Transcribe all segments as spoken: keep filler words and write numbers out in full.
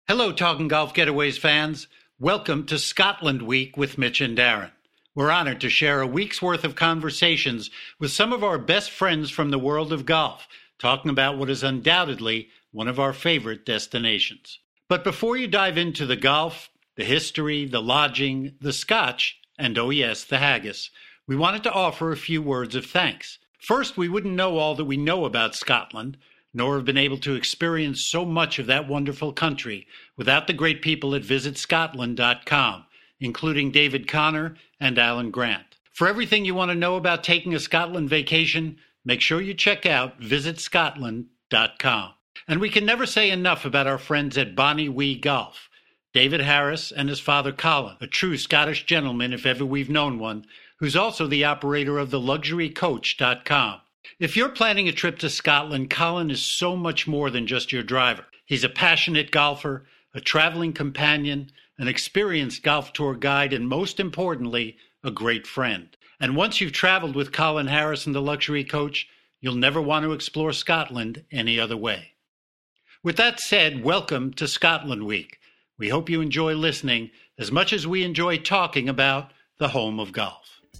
Hello, Talking Golf Getaways fans. Welcome to Scotland Week with Mitch and Darren. We're honored to share a week's worth of conversations with some of our best friends from the world of golf, talking about what is undoubtedly one of our favorite destinations. But before you dive into the golf, the history, the lodging, the scotch, and oh yes, the haggis, we wanted to offer a few words of thanks. First, we wouldn't know all that we know about Scotland, nor have been able to experience so much of that wonderful country without the great people at visit scotland dot com, including David Connor and Alan Grant. For everything you want to know about taking a Scotland vacation, make sure you check out visit scotland dot com. And we can never say enough about our friends at Bonnie Wee Golf. David Harris and his father Colin, a true Scottish gentleman if ever we've known one, who's also the operator of the luxury coach dot com. If you're planning a trip to Scotland, Colin is so much more than just your driver. He's a passionate golfer, a traveling companion, an experienced golf tour guide, and most importantly, a great friend. And once you've traveled with Colin Harris and the Luxury Coach, you'll never want to explore Scotland any other way. With that said, welcome to Scotland Week. We hope you enjoy listening as much as we enjoy talking about the home of golf.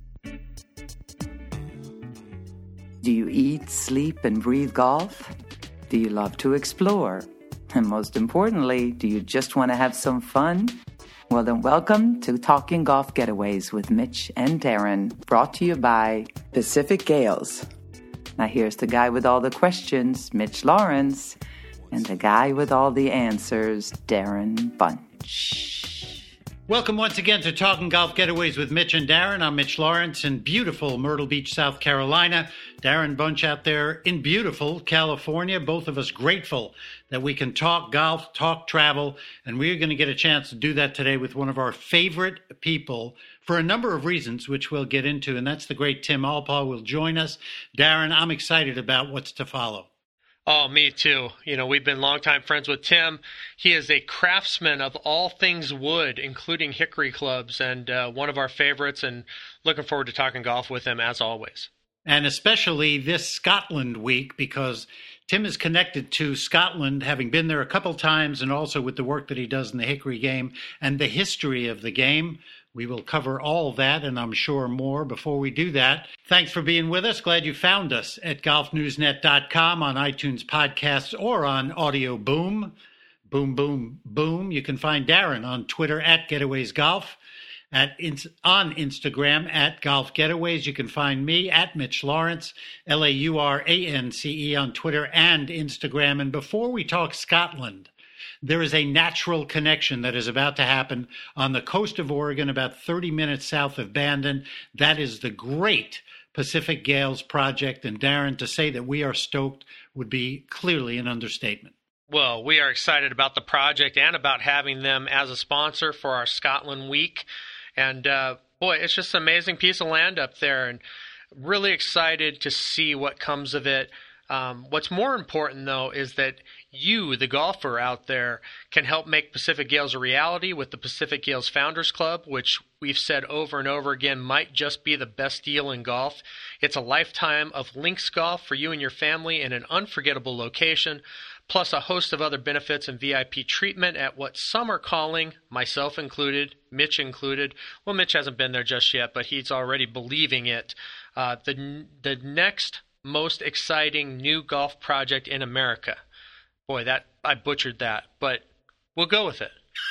Do you eat, sleep, and breathe golf? Do you love to explore? And most importantly, do you just want to have some fun? Well, then welcome to Talking Golf Getaways with Mitch and Darren, brought to you by Pacific Gales. Now here's the guy with all the questions, Mitch Lawrence, and the guy with all the answers, Darren Bunch. Welcome once again to Talking Golf Getaways with Mitch and Darren. I'm Mitch Lawrence in beautiful Myrtle Beach, South Carolina. Darren Bunch out there in beautiful California. Both of us grateful that we can talk golf, talk travel, and we're going to get a chance to do that today with one of our favorite people for a number of reasons, which we'll get into, and that's the great Tim Alpaugh will join us. Darren, I'm excited about what's to follow. Oh, me too. You know, we've been longtime friends with Tim. He is a craftsman of all things wood, including hickory clubs, and uh, one of our favorites, and looking forward to talking golf with him as always. And especially this Scotland week, because Tim is connected to Scotland, having been there a couple times, and also with the work that he does in the hickory game and the history of the game. We will cover all that, and I'm sure more. Before we do that, thanks for being with us. Glad you found us at golf news net dot com, on iTunes podcasts, or on Audio Boom. Boom, boom, boom. You can find Darren on Twitter at GetawaysGolf, at on Instagram at Golf Getaways. You can find me at Mitch Lawrence, L A U R A N C E, on Twitter and Instagram. And before we talk Scotland, there is a natural connection that is about to happen on the coast of Oregon, about thirty minutes south of Bandon. That is the great Pacific Gales project. And Darren, to say that we are stoked would be clearly an understatement. Well, we are excited about the project and about having them as a sponsor for our Scotland Week. And uh, boy, it's just an amazing piece of land up there, and really excited to see what comes of it. Um, what's more important, though, is that you, the golfer out there, can help make Pacific Gales a reality with the Pacific Gales Founders Club, which we've said over and over again might just be the best deal in golf. It's a lifetime of links golf for you and your family in an unforgettable location, plus a host of other benefits and V I P treatment at what some are calling, myself included, Mitch included. Well, Mitch hasn't been there just yet, but he's already believing it. Uh, the the next most exciting new golf project in America. Boy, that I butchered that, but we'll go with it.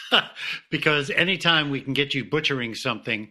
Because anytime we can get you butchering something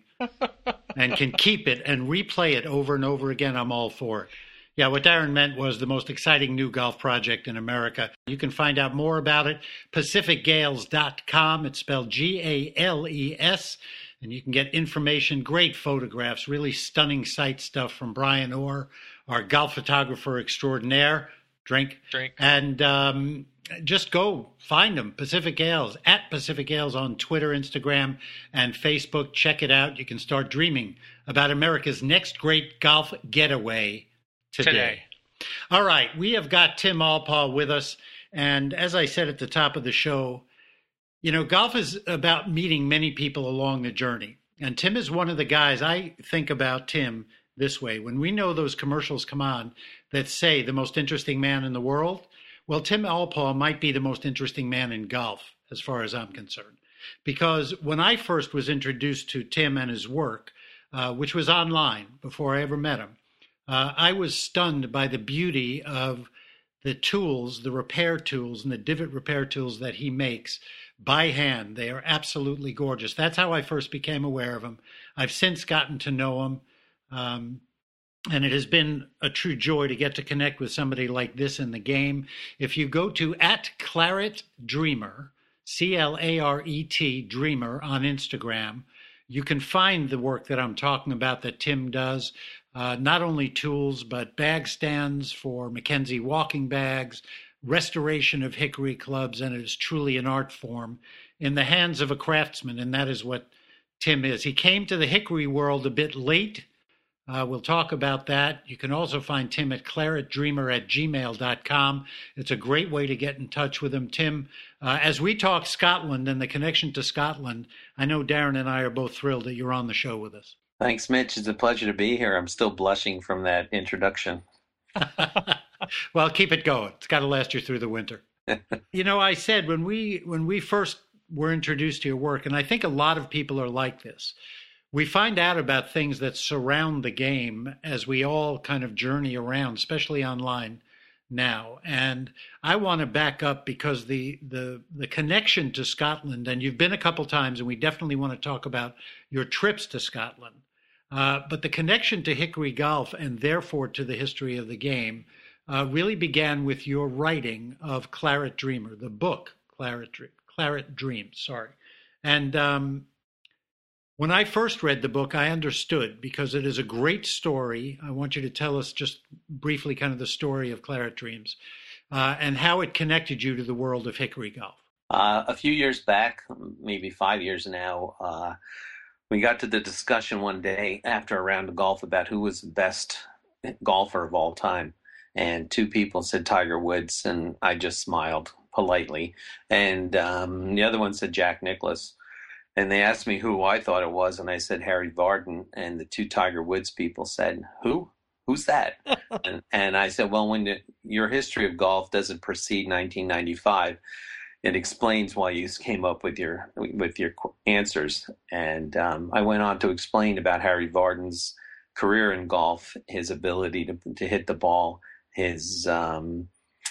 and can keep it and replay it over and over again, I'm all for it. Yeah, what Darren meant was the most exciting new golf project in America. You can find out more about it, pacific gales dot com. It's spelled G A L E S. And you can get information, great photographs, really stunning site stuff from Brian Orr, our golf photographer extraordinaire. Drink. Drink. And um, just go find them, Pacific Gales, at Pacific Gales on Twitter, Instagram, and Facebook. Check it out. You can start dreaming about America's next great golf getaway today. today. All right. We have got Tim Alpaugh with us. And as I said at the top of the show, you know, golf is about meeting many people along the journey. And Tim is one of the guys. I think about Tim this way. When we know those commercials come on that say the most interesting man in the world, well, Tim Alpaugh might be the most interesting man in golf as far as I'm concerned. Because when I first was introduced to Tim and his work, uh, which was online before I ever met him, uh, I was stunned by the beauty of the tools, the repair tools and the divot repair tools that he makes by hand. They are absolutely gorgeous. That's how I first became aware of him. I've since gotten to know him. Um, and it has been a true joy to get to connect with somebody like this in the game. If you go to at Claret Dreamer, C L A R E T Dreamer on Instagram, you can find the work that I'm talking about that Tim does. Uh, not only tools, but bag stands for Mackenzie walking bags, restoration of hickory clubs, and it is truly an art form in the hands of a craftsman, and that is what Tim is. He came to the hickory world a bit late. Uh, we'll talk about that. You can also find Tim at claret dreamer at gmail dot com. It's a great way to get in touch with him. Tim, uh, as we talk Scotland and the connection to Scotland, I know Darren and I are both thrilled that you're on the show with us. Thanks, Mitch. It's a pleasure to be here. I'm still blushing from that introduction. Well, keep it going. It's got to last you through the winter. You know, I said when we when we first were introduced to your work, and I think a lot of people are like this, we find out about things that surround the game as we all kind of journey around, especially online now. And I want to back up because the the the connection to Scotland, and you've been a couple times, and we definitely want to talk about your trips to Scotland. Uh, but the connection to hickory golf and therefore to the history of the game uh, really began with your writing of Claret Dreamer, the book Claret, Claret Dreams. Sorry, and um, when I first read the book, I understood because it is a great story. I want you to tell us just briefly kind of the story of Claret Dreams uh, and how it connected you to the world of hickory golf. Uh, a few years back, maybe five years now, uh, we got to the discussion one day after a round of golf about who was the best golfer of all time. And two people said Tiger Woods, and I just smiled politely. And um, the other one said Jack Nicklaus. And they asked me who I thought it was, and I said Harry Vardon. And the two Tiger Woods people said, who? Who's that? and, and I said, well, when the, your history of golf doesn't precede nineteen ninety-five, it explains why you came up with your with your answers. And um, I went on to explain about Harry Vardon's career in golf, his ability to to hit the ball, his um,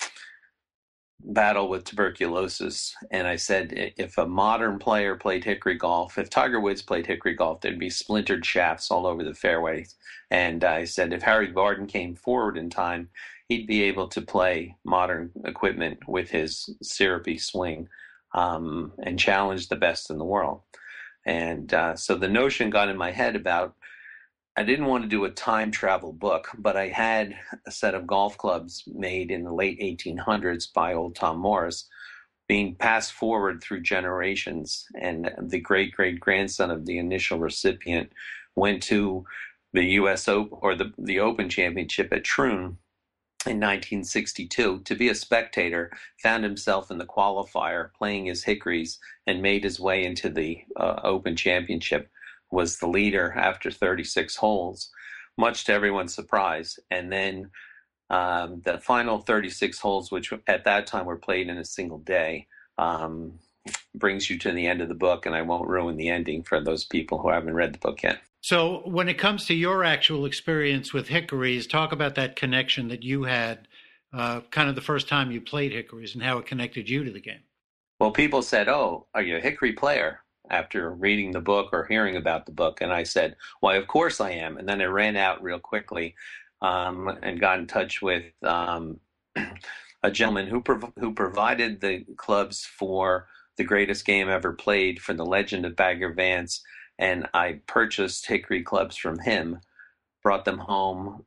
battle with tuberculosis. And I said, if a modern player played hickory golf, if Tiger Woods played hickory golf, there'd be splintered shafts all over the fairways. And I said, if Harry Vardon came forward in time, he'd be able to play modern equipment with his syrupy swing um, and challenge the best in the world. And uh, so the notion got in my head about, I didn't want to do a time travel book, but I had a set of golf clubs made in the late eighteen hundreds by old Tom Morris being passed forward through generations. And the great-great-grandson of the initial recipient went to the U S Open or the, the Open Championship at Troon in nineteen sixty-two to be a spectator, found himself in the qualifier playing his hickories and made his way into the uh, Open Championship, was the leader after thirty-six holes, much to everyone's surprise. And then um, the final thirty-six holes, which at that time were played in a single day, um, brings you to the end of the book, and I won't ruin the ending for those people who haven't read the book yet. So when it comes to your actual experience with hickories, talk about that connection that you had uh, kind of the first time you played hickories and how it connected you to the game. Well, people said, oh, are you a hickory player? After reading the book or hearing about the book. And I said, why, of course I am. And then I ran out real quickly um, and got in touch with um, a gentleman who prov- who provided the clubs for the greatest game ever played for the legend of Bagger Vance. And I purchased hickory clubs from him, brought them home.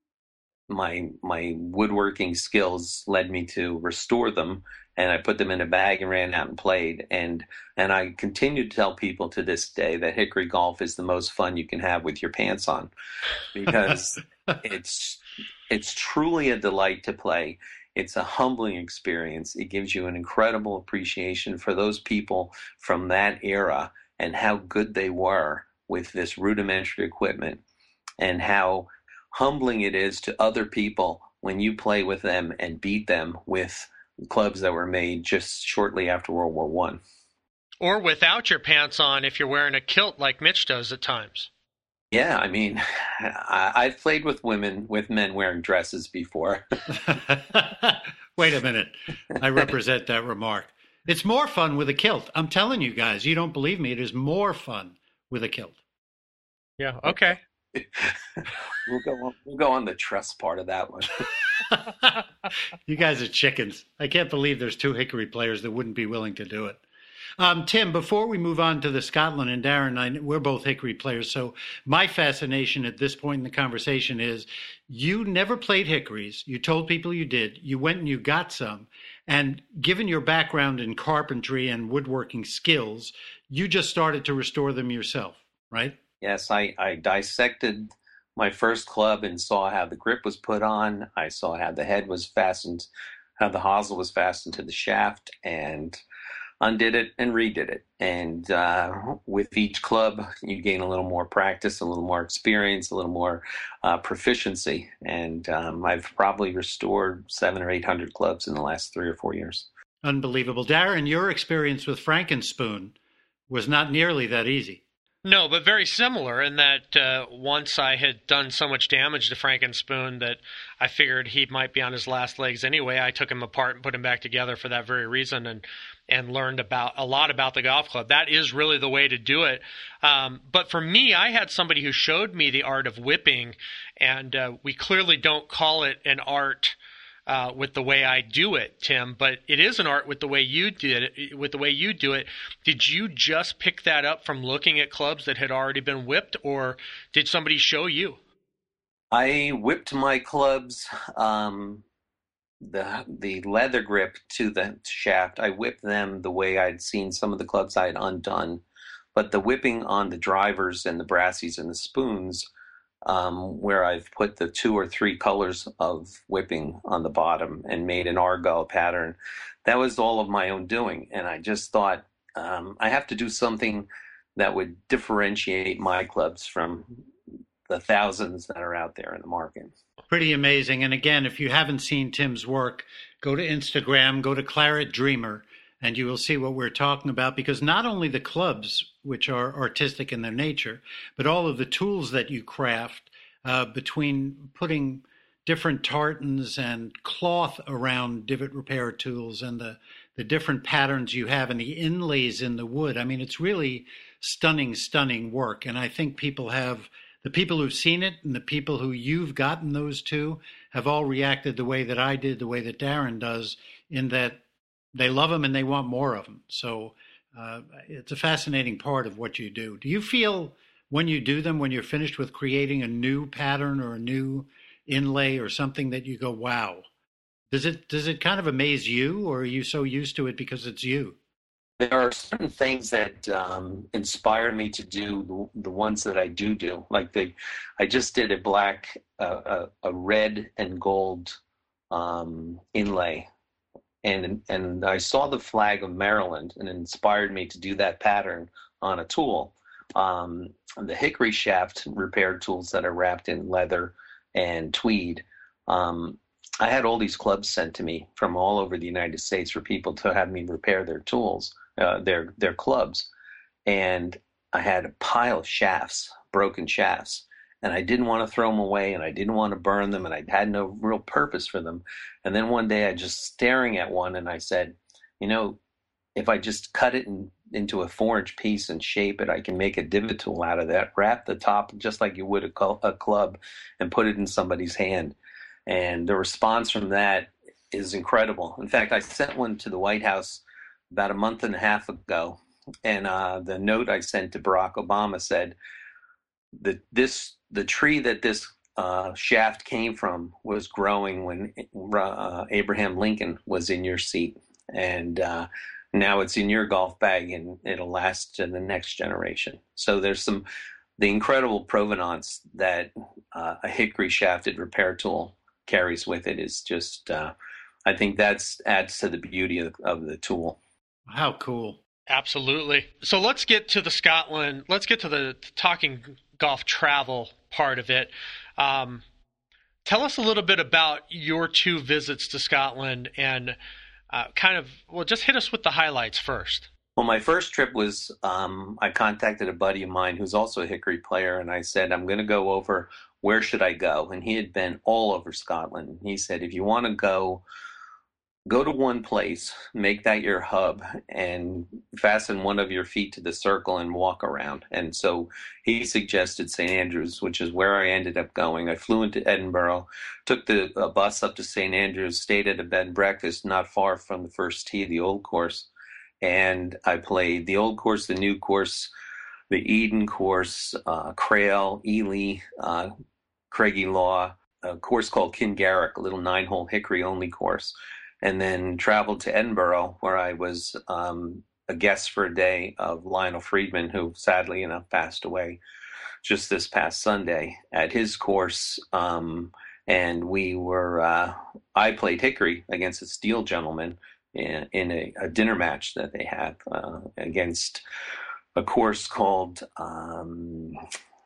My my woodworking skills led me to restore them, and I put them in a bag and ran out and played. And and I continue to tell people to this day that hickory golf is the most fun you can have with your pants on, because it's it's truly a delight to play. It's a humbling experience. It gives you an incredible appreciation for those people from that era and how good they were with this rudimentary equipment, and how humbling it is to other people when you play with them and beat them with clubs that were made just shortly after World War One. Or without your pants on if you're wearing a kilt like Mitch does at times. Yeah, I mean, I, I've played with women, with men wearing dresses before. Wait a minute. I represent that remark. It's more fun with a kilt. I'm telling you guys, you don't believe me. It is more fun with a kilt. Yeah, okay. we'll go on, we'll go on the trust part of that one. You guys are chickens. I can't believe there's two Hickory players that wouldn't be willing to do it. Um, Tim, before we move on to the Scotland, and Darren, I, we're both Hickory players, so my fascination at this point in the conversation is you never played Hickories. You told people you did. You went and you got some. And given your background in carpentry and woodworking skills, you just started to restore them yourself, right? Yes, I, I dissected my first club and saw how the grip was put on. I saw how the head was fastened, how the hosel was fastened to the shaft, and undid it and redid it. And uh, with each club, you gain a little more practice, a little more experience, a little more uh, proficiency. And um, I've probably restored seven or eight hundred clubs in the last three or four years. Unbelievable. Darren, your experience with Frankenspoon was not nearly that easy. No, but very similar in that uh, once I had done so much damage to Frankenspoon that I figured he might be on his last legs anyway. I took him apart and put him back together for that very reason, and and learned about a lot about the golf club. That is really the way to do it. Um, but for me, I had somebody who showed me the art of whipping, and uh, we clearly don't call it an art Uh, with the way I do it, Tim, but it is an art with the way you did it, with the way you do it. Did you just pick that up from looking at clubs that had already been whipped, or did somebody show you? I whipped my clubs, um, the the leather grip to the shaft. I whipped them the way I'd seen some of the clubs I had undone, but the whipping on the drivers and the brassies and the spoons, Um, where I've put the two or three colors of whipping on the bottom and made an argyle pattern. That was all of my own doing. And I just thought um, I have to do something that would differentiate my clubs from the thousands that are out there in the market. Pretty amazing. And again, if you haven't seen Tim's work, go to Instagram, go to Claret Dreamer, and you will see what we're talking about, because not only the clubs, which are artistic in their nature, but all of the tools that you craft uh, between putting different tartans and cloth around divot repair tools and the, the different patterns you have and the inlays in the wood. I mean, it's really stunning, stunning work. And I think people have, the people who've seen it and the people who you've gotten those to have all reacted the way that I did, the way that Darren does, in that they love them and they want more of them. So uh, it's a fascinating part of what you do. Do you feel when you do them, when you're finished with creating a new pattern or a new inlay or something, that you go, wow? Does it does it kind of amaze you, or are you so used to it because it's you? There are certain things that um, inspire me to do the, the ones that I do do. Like the, I just did a black, uh, a, a red and gold um, inlay. And and I saw the flag of Maryland, and it inspired me to do that pattern on a tool. Um, the hickory shaft repair tools that are wrapped in leather and tweed. Um, I had all these clubs sent to me from all over the United States for people to have me repair their tools, uh, their their clubs. And I had a pile of shafts, broken shafts. And I didn't want to throw them away, and I didn't want to burn them, and I had no real purpose for them. And then one day I just staring at one, and I said, you know, if I just cut it in, into a four-inch piece and shape it, I can make a divot tool out of that, wrap the top just like you would a, cl- a club, and put it in somebody's hand. And the response from that is incredible. In fact, I sent one to the White House about a month and a half ago, and uh, the note I sent to Barack Obama said, the, this... The tree that this uh, shaft came from was growing when uh, Abraham Lincoln was in your seat. And uh, now it's in your golf bag, and it'll last to the next generation. So there's some, the incredible provenance that uh, a hickory shafted repair tool carries with it is just, uh, I think that's adds to the beauty of, of the tool. How cool. Absolutely. So let's get to the Scotland, let's get to the talking golf travel part of it. Um, tell us a little bit about your two visits to Scotland and uh, kind of, well, just hit us with the highlights first. Well, my first trip was um, I contacted a buddy of mine who's also a Hickory player, and I said, I'm going to go over, where should I go? And he had been all over Scotland. He said, if you want to go, go to one place, make that your hub, and fasten one of your feet to the circle and walk around. And so he suggested Saint Andrews, which is where I ended up going. I flew into Edinburgh, took the uh, bus up to Saint Andrews, stayed at a bed and breakfast not far from the first tee of the old course. And I played the old course, the new course, the Eden course, uh, Crail, Ely, uh, Craigie Law, a course called Kingarrick, a little nine-hole Hickory-only course, and then traveled to Edinburgh, where I was um, a guest for a day of Lionel Friedman, who sadly enough passed away just this past Sunday at his course. Um, and we were, uh, I played Hickory against a Steel gentleman in, in a, a dinner match that they had uh, against a course called, um,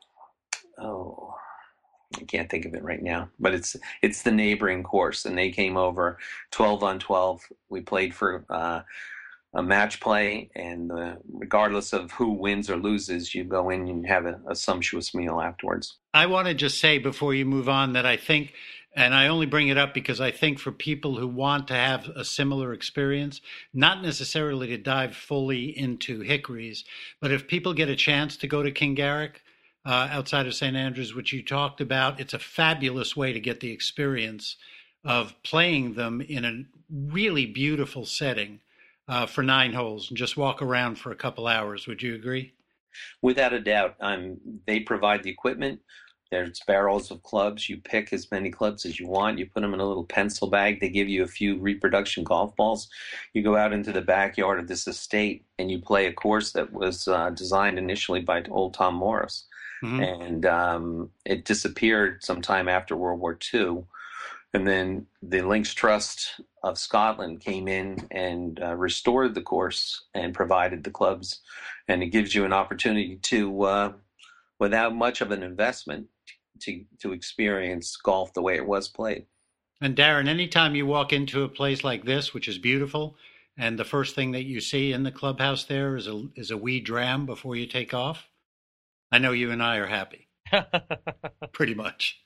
oh, I can't think of it right now, but it's it's the neighboring course, and they came over twelve on twelve. We played for uh, a match play, and uh, regardless of who wins or loses, you go in and have a, a sumptuous meal afterwards. I want to just say before you move on that I think, and I only bring it up because I think for people who want to have a similar experience, not necessarily to dive fully into Hickories, but if people get a chance to go to Kingarrick, uh, outside of Saint Andrews, which you talked about, it's a fabulous way to get the experience of playing them in a really beautiful setting uh, for nine holes and just walk around for a couple hours. Would you agree? Without a doubt. Um, they provide the equipment. There's barrels of clubs. You pick as many clubs as you want. You put them in a little pencil bag. They give you a few reproduction golf balls. You go out into the backyard of this estate and you play a course that was uh, designed initially by old Tom Morris. Mm-hmm. And um, it disappeared sometime after World War Two. And then the Links Trust of Scotland came in and uh, restored the course and provided the clubs. And it gives you an opportunity to, uh, without much of an investment, to to experience golf the way it was played. And Darren, anytime you walk into a place like this, which is beautiful, and the first thing that you see in the clubhouse there is a is a wee dram before you take off, I know you and I are happy. Pretty much.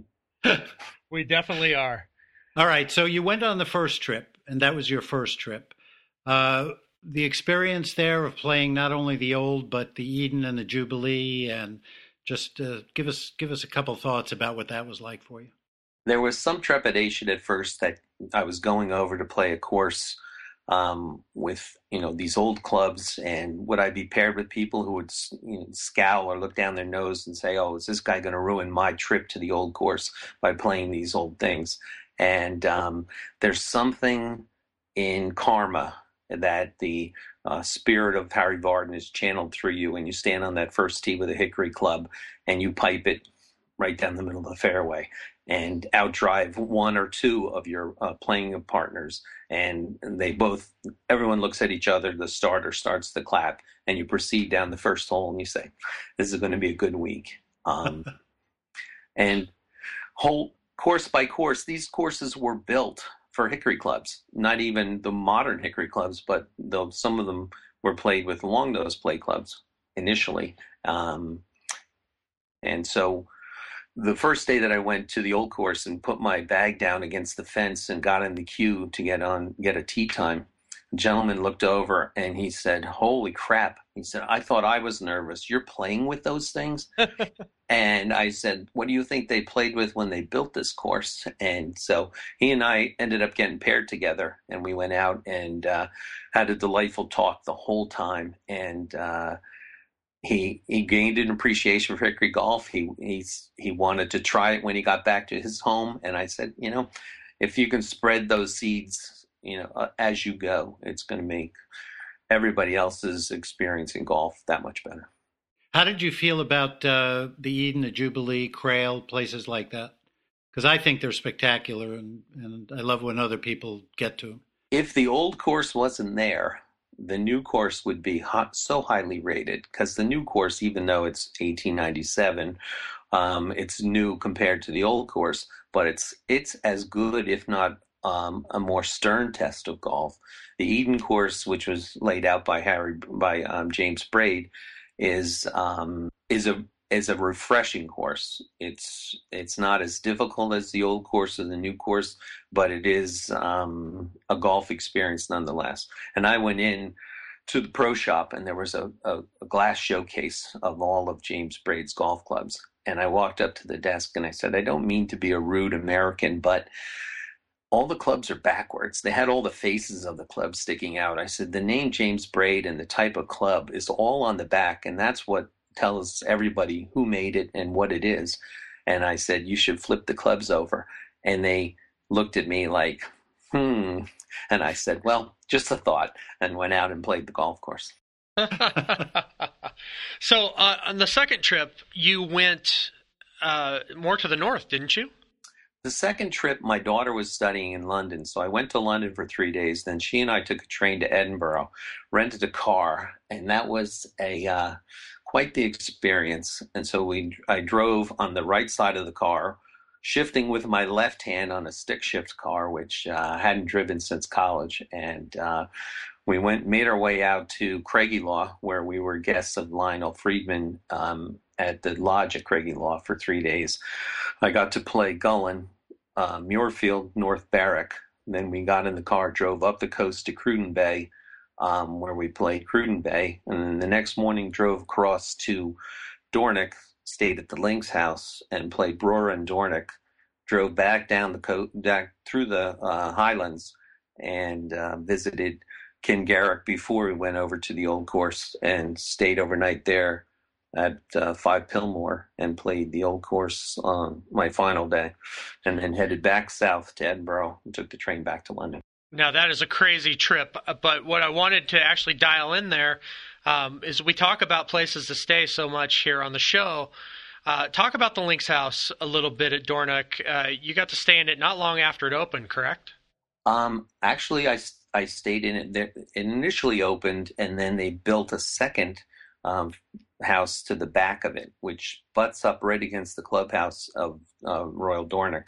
We definitely are. All right, so you went on the first trip, and that was your first trip. Uh, the experience there of playing not only the old, but the Eden and the Jubilee, and just uh, give us give us a couple thoughts about what that was like for you. There was some trepidation at first that I was going over to play a course um, with, you know, these old clubs, and would I be paired with people who would, you know, scowl or look down their nose and say, "Oh, is this guy going to ruin my trip to the old course by playing these old things?" And um, there's something in karma that the uh, spirit of Harry Vardon is channeled through you when you stand on that first tee with a Hickory club and you pipe it right down the middle of the fairway and outdrive one or two of your uh, playing partners. And they both, everyone looks at each other, the starter starts to clap, and you proceed down the first hole and you say, this is going to be a good week. Um, and whole course by course, these courses were built for Hickory clubs, not even the modern Hickory clubs, but though some of them were played with long nose play clubs initially. Um, and so the first day that I went to the old course and put my bag down against the fence and got in the queue to get on, get a tee time, a gentleman looked over and he said, "Holy crap." He said, "I thought I was nervous. You're playing with those things?" And I said, "What do you think they played with when they built this course?" And so he and I ended up getting paired together, and we went out and uh, had a delightful talk the whole time. And uh, he he gained an appreciation for Hickory golf. He he's, he wanted to try it when he got back to his home. And I said, you know, if you can spread those seeds, you know, uh, as you go, it's going to make everybody else's experience in golf that much better. How did you feel about uh, the Eden, the Jubilee, Crail, places like that? Because I think they're spectacular, and, and I love when other people get to them. If the old course wasn't there, the new course would be hot, so highly rated, because the new course, even though it's eighteen ninety-seven, um, it's new compared to the old course, but it's it's as good, if not um, a more stern test of golf. The Eden course, which was laid out by Harry by um, James Braid, is um, is a is a refreshing course. It's it's not as difficult as the old course or the new course, but it is um, a golf experience nonetheless. And I went in to the pro shop, and there was a, a, a glass showcase of all of James Braid's golf clubs. And I walked up to the desk and I said, I don't mean to be a rude American, but all the clubs are backwards. They had all the faces of the clubs sticking out. I said, the name James Braid and the type of club is all on the back, and that's what tells everybody who made it and what it is. And I said, you should flip the clubs over. And they looked at me like, hmm. And I said, well, just a thought, and went out and played the golf course. So uh, on the second trip, you went uh, more to the north, didn't you? The second trip, my daughter was studying in London, so I went to London for three days. Then she and I took a train to Edinburgh, rented a car, and that was a uh, quite the experience. And so we, I drove on the right side of the car, shifting with my left hand on a stick shift car, which uh, I hadn't driven since college. And uh, we went, made our way out to Craigielaw, where we were guests of Lionel Friedman um, at the lodge at Craigielaw for three days. I got to play Gullin, uh, Muirfield, North Berwick. Then we got in the car, drove up the coast to Cruden Bay, um, where we played Cruden Bay. And then the next morning drove across to Dornoch, stayed at the Links House and played Brora and Dornoch. Drove back down the coast, back through the uh, Highlands, and uh, visited Kingarrick before we went over to the old course and stayed overnight there at uh, Five Pillmore and played the old course on my final day, and then headed back south to Edinburgh and took the train back to London. Now, that is a crazy trip, but what I wanted to actually dial in there um, is we talk about places to stay so much here on the show. Uh, talk about the Links House a little bit at Dornoch. Uh, you got to stay in it not long after it opened, correct? Um, actually, I, I stayed in it. It initially opened, and then they built a second um, house to the back of it, which butts up right against the clubhouse of uh, Royal Dornoch.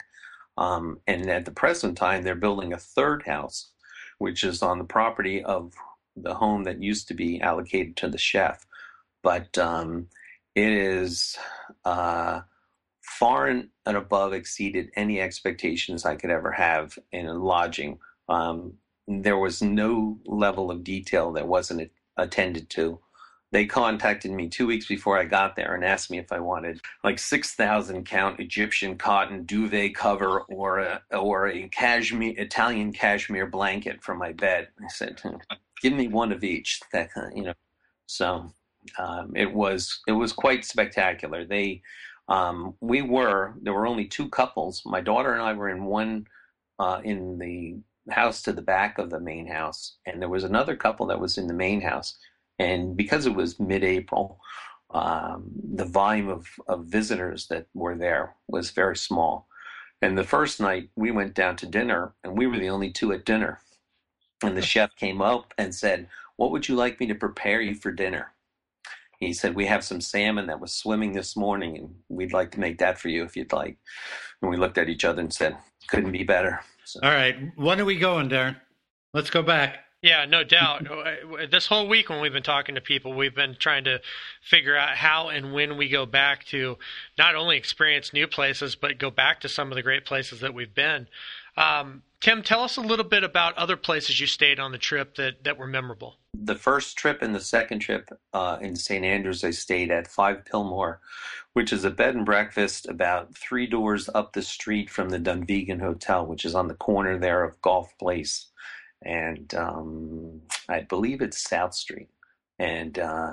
Um, and at the present time, they're building a third house, which is on the property of the home that used to be allocated to the chef. But um, it is uh, far and above exceeded any expectations I could ever have in a lodging. Um, there was no level of detail that wasn't attended to. They contacted me two weeks before I got there and asked me if I wanted like six thousand count Egyptian cotton duvet cover or a, or a cashmere, Italian cashmere blanket for my bed. I said, give me one of each. That kind of, you know, so um, it was it was quite spectacular. They um, we were there were only two couples. My daughter and I were in one uh, in the house to the back of the main house, and there was another couple that was in the main house. And because it was mid-April, um, the volume of, of visitors that were there was very small. And the first night we went down to dinner, and we were the only two at dinner. And the chef came up and said, "What would you like me to prepare you for dinner?" He said, "We have some salmon that was swimming this morning, and we'd like to make that for you if you'd like." And we looked at each other and said, "Couldn't be better." So. All right. When are we going, Darren? Let's go back. Yeah, no doubt. This whole week when we've been talking to people, we've been trying to figure out how and when we go back to not only experience new places, but go back to some of the great places that we've been. Um, Tim, tell us a little bit about other places you stayed on the trip that, that were memorable. The first trip and the second trip uh, in Saint Andrews, I stayed at Five Pillmore, which is a bed and breakfast about three doors up the street from the Dunvegan Hotel, which is on the corner there of Golf Place. And um, I believe it's South Street. And uh,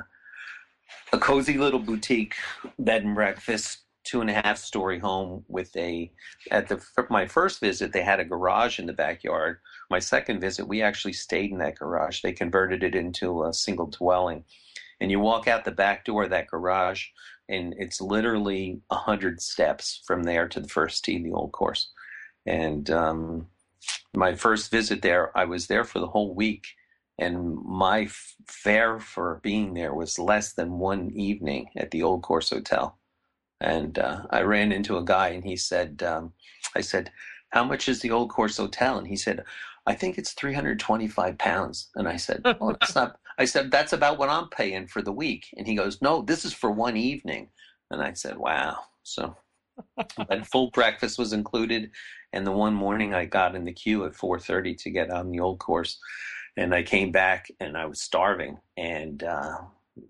a cozy little boutique bed and breakfast, two and a half story home with a, at the my first visit, they had a garage in the backyard. My second visit, we actually stayed in that garage. They converted it into a single dwelling. And you walk out the back door of that garage, and it's literally a hundred steps from there to the first tee, the old course. And um, my first visit there, I was there for the whole week, and my f- fare for being there was less than one evening at the Old Course Hotel. And uh, I ran into a guy, and he said, um, I said, how much is the Old Course Hotel? And he said, I think it's three hundred twenty-five pounds. And I said, oh, that's not, I said, that's about what I'm paying for the week. And he goes, no, this is for one evening. And I said, wow. So but full breakfast was included. And the one morning I got in the queue at four thirty to get on the Old Course. And I came back and I was starving. And uh,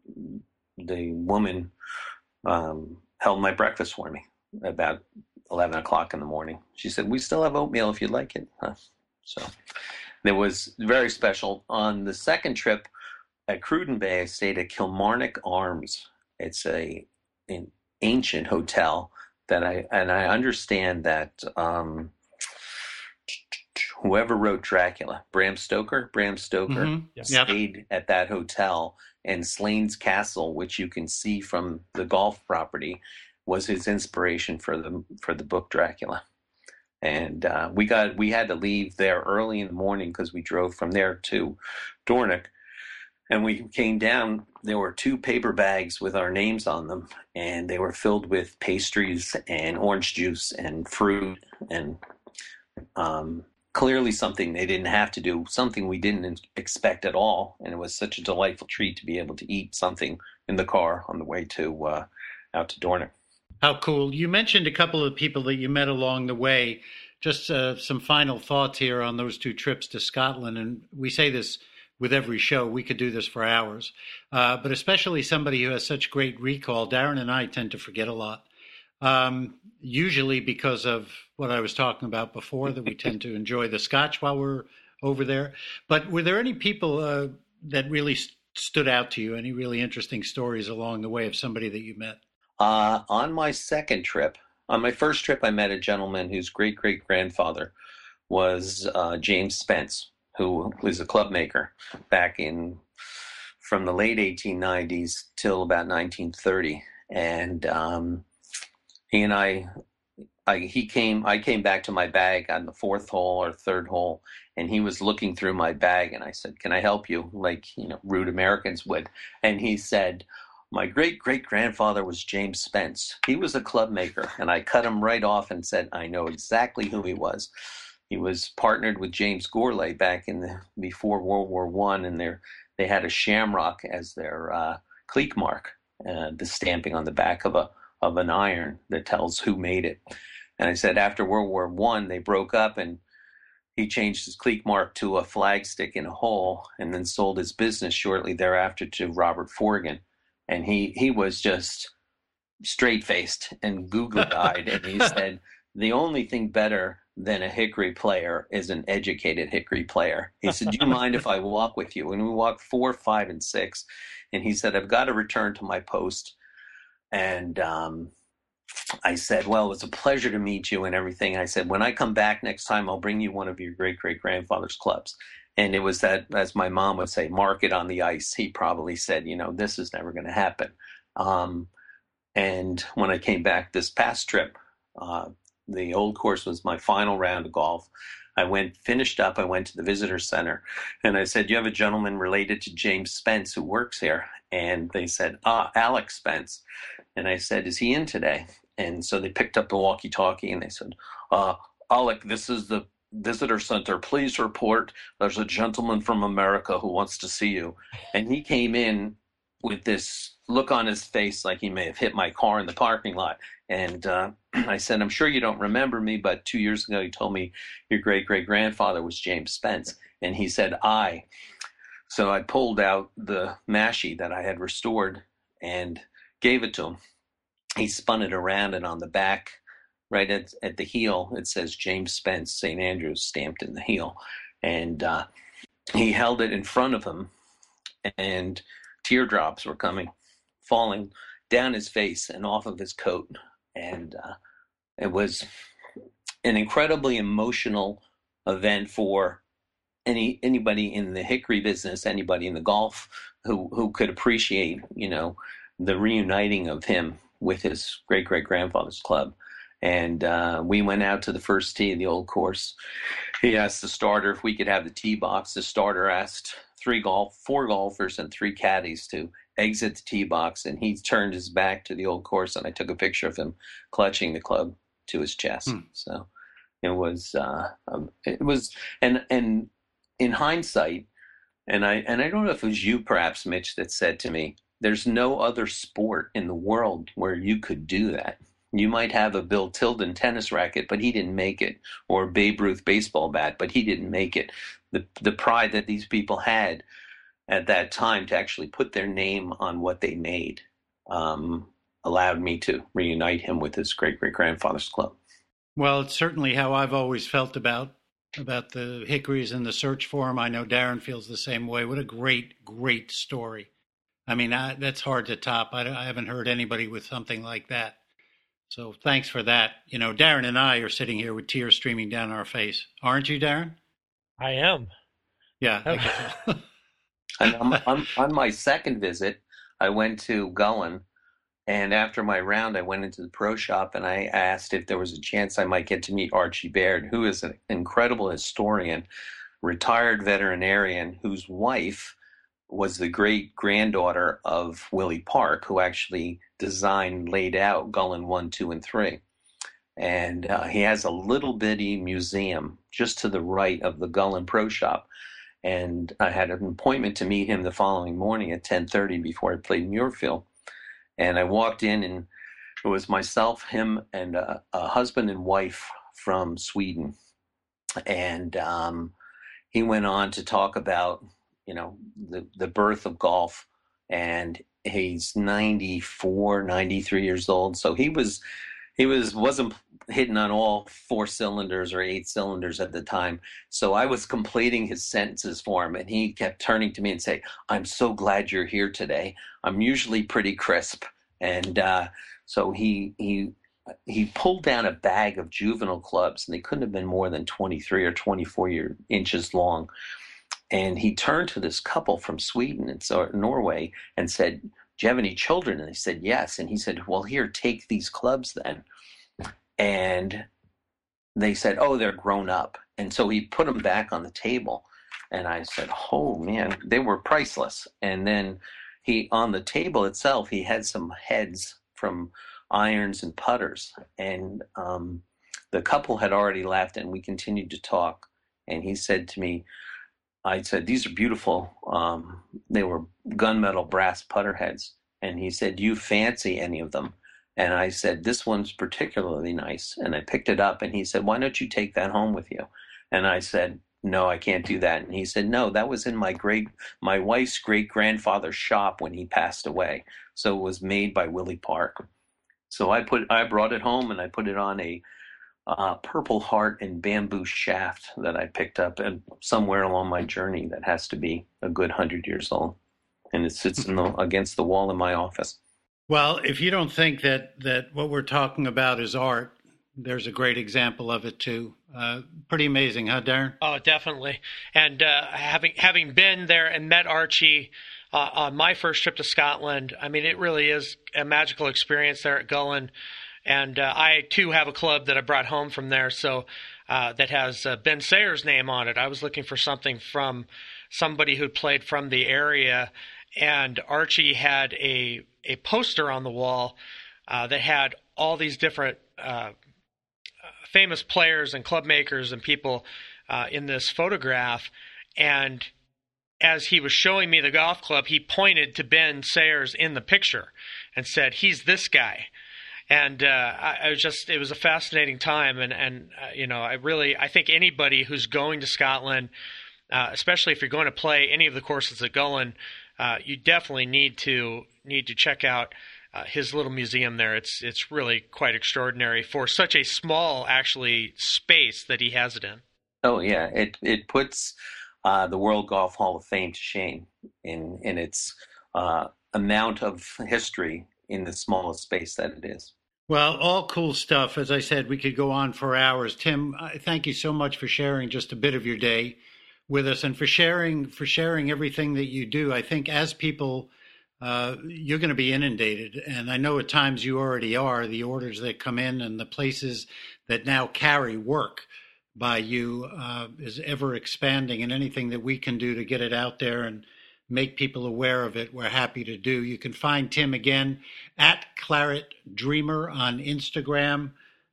the woman um, held my breakfast for me about eleven o'clock in the morning. She said, we still have oatmeal if you'd like it. Huh. So it was very special. On the second trip at Cruden Bay, I stayed at Kilmarnock Arms. It's a an ancient hotel that I, and I understand that um, whoever wrote Dracula, Bram Stoker, Bram Stoker Mm-hmm. Yes. stayed Yep. at that hotel, and Slane's Castle, which you can see from the golf property, was his inspiration for the for the book Dracula. And uh, we got we had to leave there early in the morning because we drove from there to Dornoch. And we came down, there were two paper bags with our names on them, and they were filled with pastries and orange juice and fruit, and um, clearly something they didn't have to do, something we didn't expect at all. And it was such a delightful treat to be able to eat something in the car on the way to uh, out to Dornoch. How cool. You mentioned a couple of people that you met along the way. Just uh, some final thoughts here on those two trips to Scotland. And we say this with every show. We could do this for hours. Uh, but especially somebody who has such great recall. Darren and I tend to forget a lot. Um, usually because of what I was talking about before, that we tend to enjoy the scotch while we're over there. But were there any people uh, that really st- stood out to you? Any really interesting stories along the way of somebody that you met? Uh, on my second trip, on my first trip, I met a gentleman whose great-great-grandfather was uh, James Spence, who was a club maker back in, from the late eighteen nineties till about nineteen thirty. And um, he and I, I, he came, I came back to my bag on the fourth hole or third hole, and he was looking through my bag, and I said, can I help you? Like, you know, rude Americans would. And he said, my great-great-grandfather was James Spence. He was a club maker. And I cut him right off and said, I know exactly who he was. He was partnered with James Gourlay back in the before World War One, and they they had a shamrock as their uh, clique mark, uh, the stamping on the back of a of an iron that tells who made it. And I said, after World War One, they broke up, and he changed his clique mark to a flagstick in a hole, and then sold his business shortly thereafter to Robert Forgan. And he, he was just straight-faced and googly-eyed, and he said, the only thing better than a Hickory player is an educated Hickory player. He said, do you mind if I walk with you? And we walked four, five, and six. And he said, I've got to return to my post. And um, I said, well, it's a pleasure to meet you and everything. I said, when I come back next time, I'll bring you one of your great-great-grandfather's clubs. And it was that, as my mom would say, mark it on the ice. He probably said, you know, this is never going to happen. Um, and when I came back this past trip, uh, the Old Course was my final round of golf. I went, finished up, I went to the visitor center, and I said, you have a gentleman related to James Spence who works here? And they said, ah, Alex Spence. And I said, is he in today? And so they picked up the walkie-talkie, and they said, uh, Alec, this is the visitor center. Please report. There's a gentleman from America who wants to see you. And he came in with this look on his face like he may have hit my car in the parking lot. And uh, I said, I'm sure you don't remember me, but two years ago you told me your great-great-grandfather was James Spence. And he said, I. So I pulled out the mashie that I had restored and gave it to him. He spun it around, and on the back, right at, at the heel, it says James Spence, Saint Andrews, stamped in the heel. And uh, he held it in front of him, and teardrops were coming, falling down his face and off of his coat. And uh, it was an incredibly emotional event for any anybody in the Hickory business, anybody in the golf who, who could appreciate, you know, the reuniting of him with his great-great-grandfather's club. And uh, we went out to the first tee of the Old Course. He asked the starter if we could have the tee box. The starter asked three golf, four golfers and three caddies to exit the tee box, and he turned his back to the Old Course, and I took a picture of him clutching the club to his chest. Hmm. So It was, uh, um, it was, and and in hindsight, and I and I don't know if it was you, perhaps, Mitch, that said to me, "There's no other sport in the world where you could do that. You might have a Bill Tilden tennis racket, but he didn't make it, or a Babe Ruth baseball bat, but he didn't make it." The the pride that these people had at that time to actually put their name on what they made um, allowed me to reunite him with his great great grandfather's club. Well, it's certainly how I've always felt about about the Hickories and the search for him. I know Darren feels the same way. What a great, great story. I mean, I, that's hard to top. I, I haven't heard anybody with something like that. So thanks for that. You know, Darren and I are sitting here with tears streaming down our face. Aren't you, Darren? I am. Yeah. I can tell. And on, on, on my second visit, I went to Gullin, and after my round, I went into the pro shop and I asked if there was a chance I might get to meet Archie Baird, who is an incredible historian, retired veterinarian, whose wife was the great granddaughter of Willie Park, who actually designed, laid out Gullin one, two, and three. And uh, he has a little bitty museum just to the right of the Gullin Pro Shop. And I had an appointment to meet him the following morning at ten thirty before I played Muirfield. And I walked in, and it was myself, him, and a, a husband and wife from Sweden. And um, he went on to talk about, you know, the, the birth of golf. And he's ninety-four, ninety-three years old. So he was, he was, wasn't hitting on all four cylinders or eight cylinders at the time. So I was completing his sentences for him, and he kept turning to me and say, "I'm so glad you're here today. I'm usually pretty crisp." And uh, so he he he pulled down a bag of juvenile clubs, and they couldn't have been more than twenty-three or twenty-four year, inches long. And he turned to this couple from Sweden and so, Norway and said, "Do you have any children?" And they said, "Yes." And he said, "Well, here, take these clubs then." And they said, "Oh, they're grown up." And so he put them back on the table. And I said, "Oh, man," they were priceless. And then he, on the table itself, he had some heads from irons and putters. And um, the couple had already left, and we continued to talk. And he said to me, I said, "These are beautiful." Um, they were gunmetal brass putter heads. And he said, "Do you fancy any of them?" And I said, "This one's particularly nice." And I picked it up, and he said, "Why don't you take that home with you?" And I said, "No, I can't do that." And he said, "No, that was in my great, my wife's great grandfather's shop when he passed away. So it was made by Willie Park." So I put, I brought it home, and I put it on a uh, Purple Heart and bamboo shaft that I picked up and somewhere along my journey that has to be a good hundred years old. And it sits in the, against the wall in my office. Well, if you don't think that, that what we're talking about is art, there's a great example of it too. Uh, pretty amazing, huh, Darren? Oh, definitely. And uh, having having been there and met Archie uh, on my first trip to Scotland, I mean, it really is a magical experience there at Gullin. And uh, I too have a club that I brought home from there, so uh, that has uh, Ben Sayers' name on it. I was looking for something from somebody who played from the area, and Archie had a a poster on the wall uh, that had all these different uh, famous players and club makers and people uh, in this photograph. And as he was showing me the golf club, he pointed to Ben Sayers in the picture and said, "He's this guy." And uh, I, I was just, it was a fascinating time. And, and uh, you know, I really, I think anybody who's going to Scotland, uh, especially if you're going to play any of the courses at Gullin, uh, you definitely need to need to check out uh, his little museum there. It's it's really quite extraordinary for such a small, actually, space that he has it in. Oh yeah, it it puts uh, the World Golf Hall of Fame to shame in in its uh, amount of history in the smallest space that it is. Well, all cool stuff. As I said, we could go on for hours. Tim, thank you so much for sharing just a bit of your day with us and for sharing for sharing everything that you do. I think as people, uh, you're going to be inundated. And I know at times you already are, the orders that come in and the places that now carry work by you uh, is ever expanding. And anything that we can do to get it out there and make people aware of it, we're happy to do. You can find Tim again at Claret Dreamer on Instagram.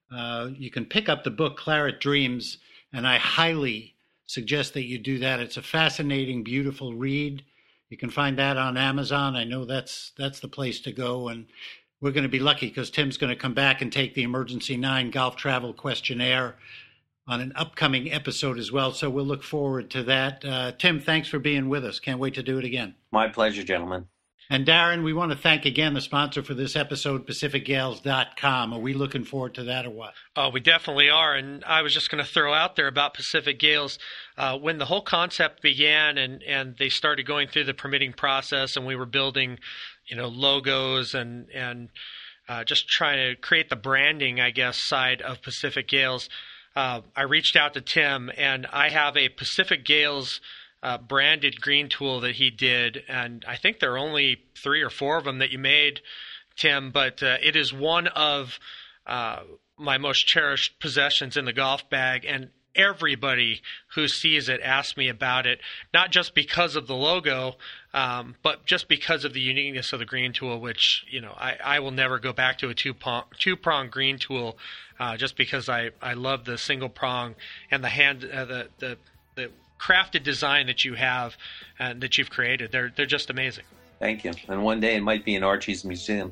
uh, you can pick up the book Claret Dreams, and I highly suggest that you do that. It's a fascinating, beautiful read. You can find that on Amazon. I know that's that's the place to go, and we're going to be lucky because Tim's going to come back and take the Emergency nine Golf Travel Questionnaire on an upcoming episode as well. So we'll look forward to that. Uh, Tim, thanks for being with us. Can't wait to do it again. My pleasure, gentlemen. And Darren, we want to thank again the sponsor for this episode, Pacific Gales dot com. Are we looking forward to that or what? Oh, we definitely are. And I was just going to throw out there about Pacific Gales. Uh, when the whole concept began and, and they started going through the permitting process and we were building, you know, logos and, and uh, just trying to create the branding, I guess, side of Pacific Gales, uh, I reached out to Tim, and I have a Pacific Gales Uh, branded green tool that he did, and I think there are only three or four of them that you made, Tim, but uh, it is one of uh, my most cherished possessions in the golf bag, and everybody who sees it asks me about it, not just because of the logo, um, but just because of the uniqueness of the green tool, which, you know, I, I will never go back to a two-prong, two-prong green tool uh, just because I, I love the single prong and the hand, uh, the, the, the crafted design that you have and that you've created. They're they're just amazing. Thank you. And one day it might be in Archie's museum.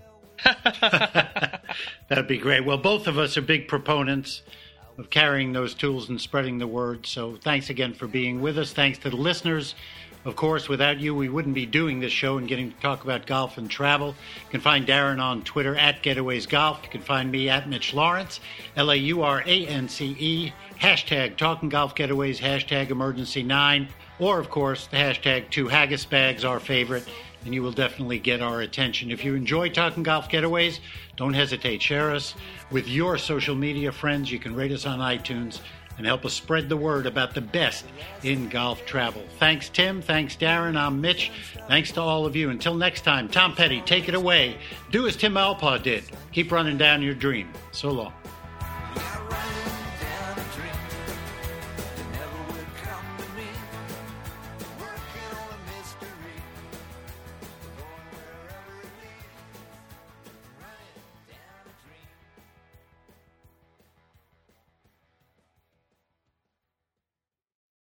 That'd be great. Well, both of us are big proponents of carrying those tools and spreading the word. So thanks again for being with us. Thanks to the listeners. Of course, without you, we wouldn't be doing this show and getting to talk about golf and travel. You can find Darren on Twitter at Getaways Golf. You can find me at Mitch Lawrence, L A U R A N C E, hashtag Talking Golf Getaways, hashtag Emergency nine, or, of course, the hashtag Two Haggis Bags, our favorite, and you will definitely get our attention. If you enjoy Talking Golf Getaways, don't hesitate. Share us with your social media friends. You can rate us on iTunes and help us spread the word about the best in golf travel. Thanks, Tim. Thanks, Darren. I'm Mitch. Thanks to all of you. Until next time, Tom Petty, take it away. Do as Tim Alpaugh did. Keep running down your dream. So long.